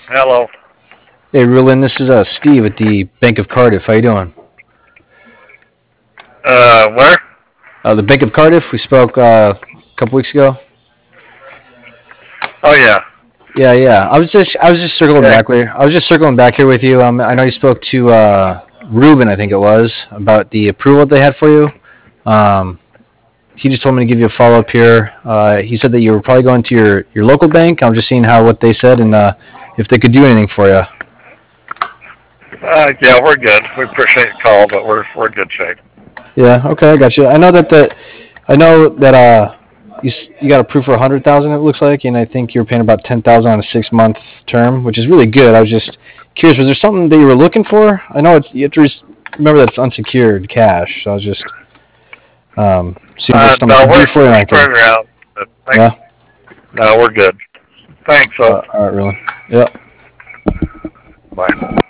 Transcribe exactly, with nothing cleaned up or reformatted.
Hello. Hey, Rulin, this is uh, Steve at the Bank of Cardiff. How you doing? Uh, where? Uh, the Bank of Cardiff. We spoke uh, a couple weeks ago. Oh yeah. Yeah, yeah. I was just I was just circling Yeah. back here. I was just circling back here with you. Um, I know you spoke to uh, Ruben, I think it was, about the approval they had for you. Um, he just told me to give you a follow up here. Uh, he said that you were probably going to your, your local bank. I'm just seeing how what they said and uh, if they could do anything for you. Uh, yeah, we're good. We appreciate the call, but we're we're in good shape. Yeah. Okay, I got you. I know that the I know that uh, you you got approved for a hundred thousand. It looks like, and I think you're paying about ten thousand on a six month term, which is really good. I was just curious. Was there something that you were looking for? I know it's you have to res- remember that it's unsecured cash. So I was just um, seeing if there's Uh, something no, we could do we're for you. And we're I could. spread around. But thanks. Yeah. No, we're good. Thanks, though. Uh, all right. Really. Yeah. Bye.